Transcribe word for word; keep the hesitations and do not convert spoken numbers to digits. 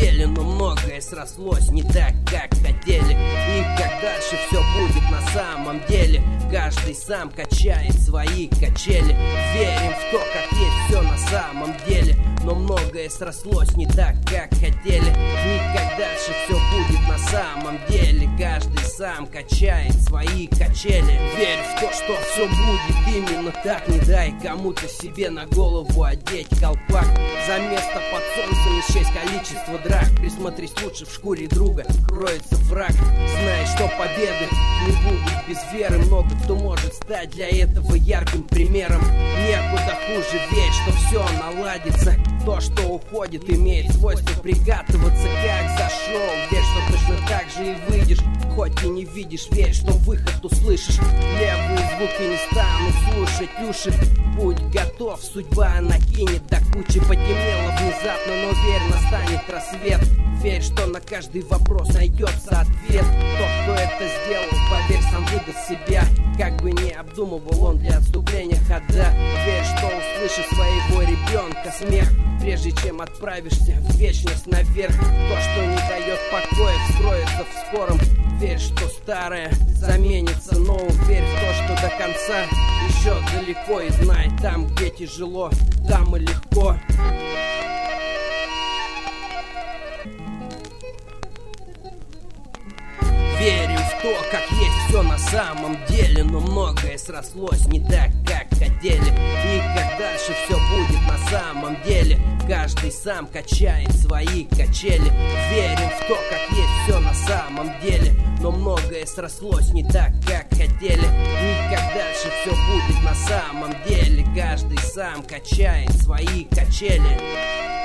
деле, но многое срослось не так, как хотели. И как дальше все будет на самом деле, каждый сам качает свои качели. Верим в то, как есть все на самом деле, но многое срослось не так, как хотели. И как дальше все будет на самом деле, каждый сам качает свои качели. Верь в то, что все будет именно так, не дай кому-то себе на голову одеть колпак. За место под солнцем не счесть количество драк, присмотрись лучше, в шкуре друга кроется враг. Знай, что победы не будут без веры, много кто может стать для этого ярким примером. Некуда хуже, верь, что все наладится. То, что уходит, имеет свойство прикатываться, как зашел. Верь, что точно так же и выйдешь, хоть и не видишь. Верь, что выход услышишь. Левые звуки не станут слушать уши. Будь готов, судьба накинет до кучи. Потемнело внезапно, но верь, настанет рассвет. Верь, что на каждый вопрос найдется ответ. Тот, кто это сделал, поверь, сам выдаст себя. Как бы не обдумывал он для отступления хода. Верь, что услышишь своего ребенка смех, прежде чем отправишься в вечность наверх. То, что не дает покоя, вскроется в скором. Верь, что старое заменится новым. Верь в то, что до конца еще далеко. И знай, там, где тяжело, там и легко. Верю в то, как есть все на самом деле, но многое срослось не так, как хотели. И как дальше все будет на самом деле, каждый сам качает свои качели. Верим в то, как есть все на самом деле, но многое срослось не так, как хотели. И как дальше все будет на самом деле, каждый сам качает свои качели.